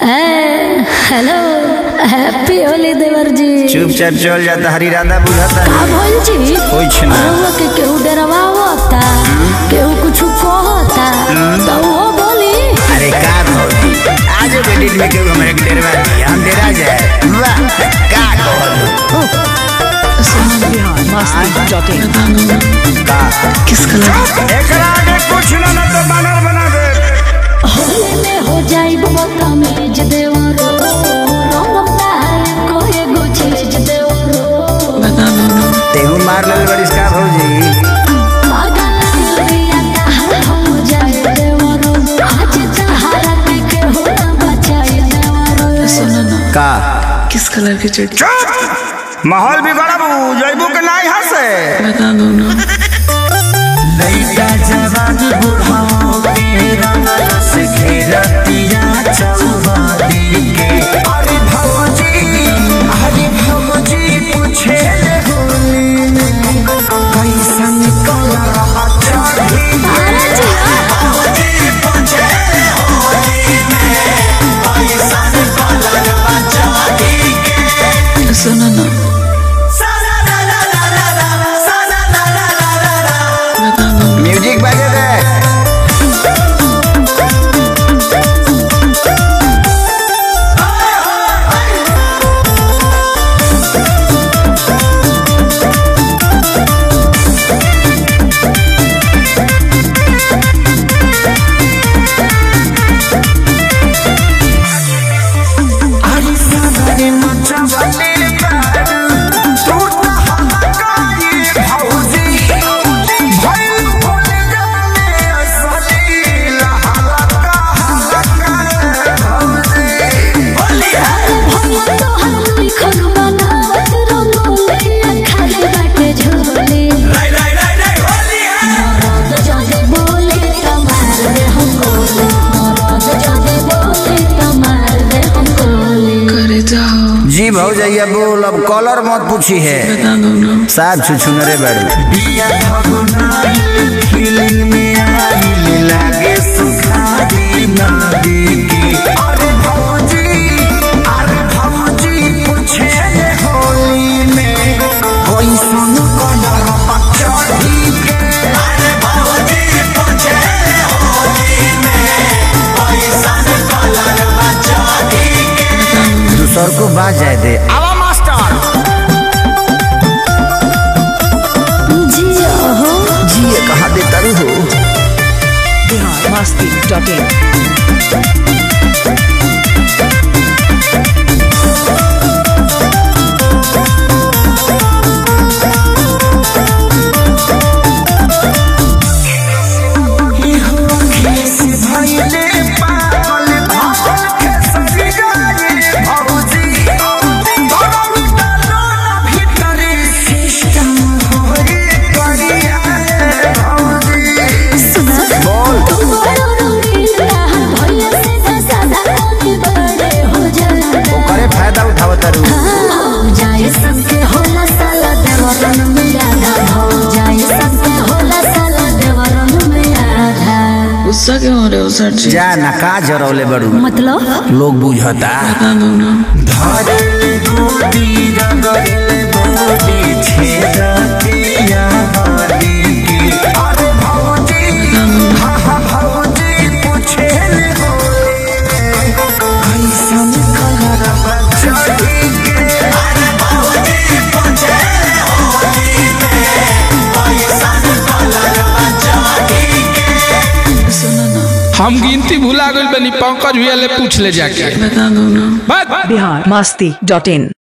Hello happy Holi देवर जी। चुपचाप चल जाता हरी राधा बुझाता का भइल जी कुछ ना के केहू डरवावता केहू कुछ कहता तो वो बोली अरे का भौजी आज बेटी में केहू हमरे के डरवा दिया हम डरा जाए वाह का कहलू का किस कलर एकरा आगे कुछ ना तो बानर बना दे होली में हो जाई बदतमीज देवरो रंगता है कोई गो चीज देवरो तेहू मार ले बड़ी इसका भौजी पागल दिया ता हो जाए देवरो आज सहारा के हो बचाए देवरो सुनो ना का किस कलर की चड्डी चुप माहौल बिगड़बू जइबू के नाही हंसे बता दो ना लइका जवान बुढ़ाओ के रंगल से घेरतिया चौबादी के अरे भौजी पूछे ले होली में कैसन कलर चढ़ी भौजी पूछे ले होली में कैसन कलर चढ़ी के सुनो ना बता दो ना म्यूजिक बजे दे अरे सारे मचवले बारू तू तो हकाई भौजी भइल भूल जाने असली लहलका भौजी बोली भैया तो हम लिखल बनावत रंगोली खाली बाटे झोली होली मरद जदे बोले त मार दे हम गोली मरद जदे बोले त मार दे हम गोली करे जाओ जी भौजैया बोल अब कलर मत पूछी है बता दो ना साथ छुछुनरे बड़ी बिया भगुनाई फीलिंग में आई लागे सुखारी नदी की अरे भौजी पूछे ले होली में कैसन कलर चढ़ी के अरे भौजी पूछे ले होली में कैसन कलर चढ़ी के दूसर को बाज जाए दे आवा मास्टर जिया हो जिए कहा देता हो biharmasti.in भइले पागल भागल के सरी गए भौजी गरम डालो ना भीतरी सिस्टम होरी करिया भौजी बोल तुम बड़ो रंगीन रहन भैया से सादा कोनी बड़े हो जाए ओकरे फायदा उठावत रू हो जाए सबके होला साला देवरन में आधा हो जाए सबके होला साला देवरन में आधा गुस्सा क्यों हो रहे हो सर जी जा ना का जरौले बड़ू मतलब लोग बुझता बता दो ना धरले गोदी रगड़ले गोदी छेदतिया हरी की अरे भौजी पूछे ले होली में कैसन कलर चढ़ी के अरे भौजी पूछे ले होली में कैसन कलर चढ़ी के सुनो ना हम गिनती भुला गइल बनी पंकज भैया ले पूछ ले जाके बता दो ना बात biharmasti.in